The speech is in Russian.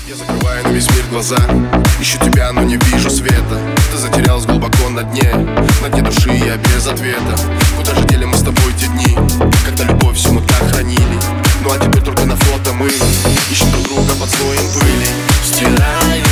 Я закрываю на весь мир глаза, ищу тебя, но не вижу света. Ты затерялась глубоко на дне души я без ответа. Куда же дели мы с тобой те дни, когда любовь всю мы так хранили? Ну а теперь только на фото мы ищем друг друга под слоем пыли. Стираю